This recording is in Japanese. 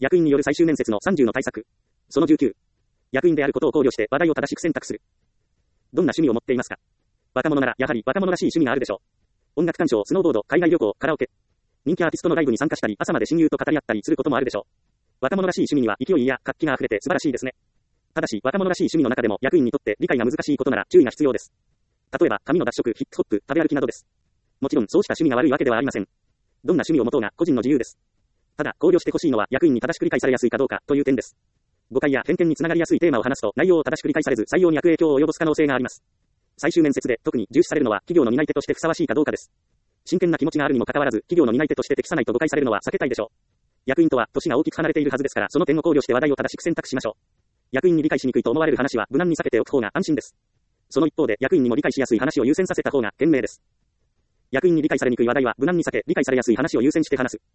役員による最終面接の30の対策。その19。役員であることを考慮して話題を正しく選択する。どんな趣味を持っていますか？若者ならやはり若者らしい趣味があるでしょう。音楽鑑賞、スノーボード、海外旅行、カラオケ。人気アーティストのライブに参加したり、朝まで親友と語り合ったりすることもあるでしょう。若者らしい趣味には勢いや活気が溢れて素晴らしいですね。ただし、若者らしい趣味の中でも役員にとって理解が難しいことなら注意が必要です。例えば、紙の脱色、ヒップホップ、食べ歩きなどです。もちろん、そうした趣味が悪いわけではありません。どんな趣味を持とうが個人の自由です。ただ、考慮してほしいのは役員に正しく理解されやすいかどうかという点です。誤解や偏見につながりやすいテーマを話すと内容を正しく理解されず採用に悪影響を及ぼす可能性があります。最終面接で特に重視されるのは企業の担い手としてふさわしいかどうかです。真剣な気持ちがあるにもかかわらず企業の担い手として適さないと誤解されるのは避けたいでしょう。役員とは年が大きく離れているはずですからその点を考慮して話題を正しく選択しましょう。役員に理解しにくいと思われる話は無難に避けておく方が安心です。その一方で役員にも理解しやすい話を優先させた方が賢明です。役員に理解されにくい話題は無難に避け理解されやすい話を優先して話す。